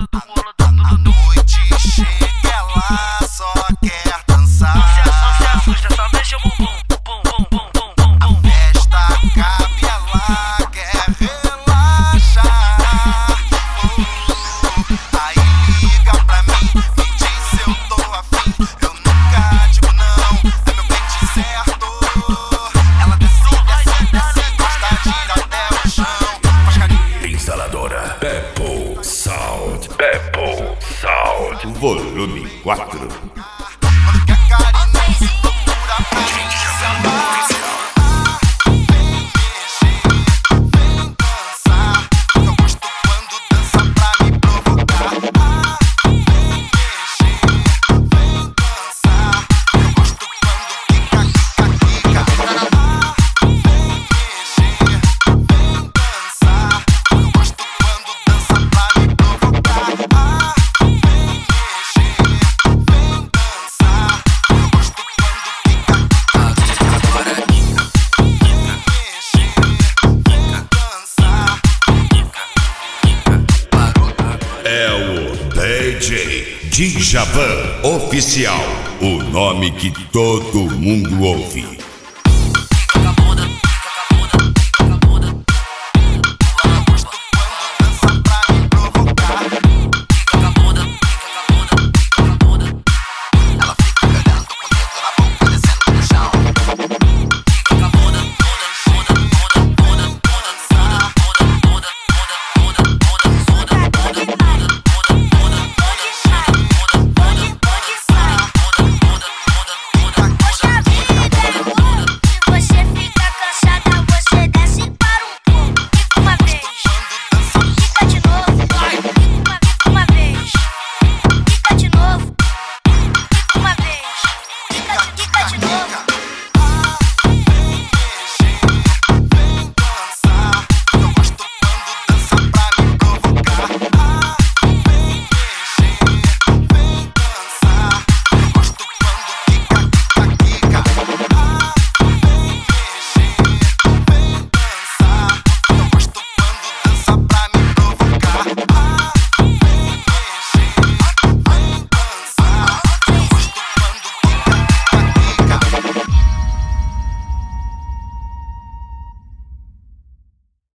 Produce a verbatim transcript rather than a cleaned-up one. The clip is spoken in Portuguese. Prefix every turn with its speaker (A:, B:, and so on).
A: A noite chega, ela só quer dançar.
B: Não se assusta, só mexe o bumbum. Bum, bum, bum, bum, bum,
A: A
B: bum.
A: festa acaba e ela quer relaxar. Oh, aí liga pra mim, me diz se eu tô afim. Eu nunca digo não, é meu pente certo. Ela desce, desce, desce, gosta de ir até o chão. Faz carinho.
C: Instaladora Pepple Sound. Pepple Sound. Volume quatro.
A: Quando quer carinho, se procura pra mim. Vem mexer, vem dançar. Eu gosto quando dança pra me provocar. Vem mexer, vem dançar. Eu gosto quando quica, quica, quica. Vem mexer, vem dançar. Eu gosto quando dança pra me provocar. Vem mexer, vem dançar. Eu gosto quando quica,
D: Agora
A: vem mexer, vem dançar.
C: É o D J Djavan Oficial. O nome que todo mundo ouve.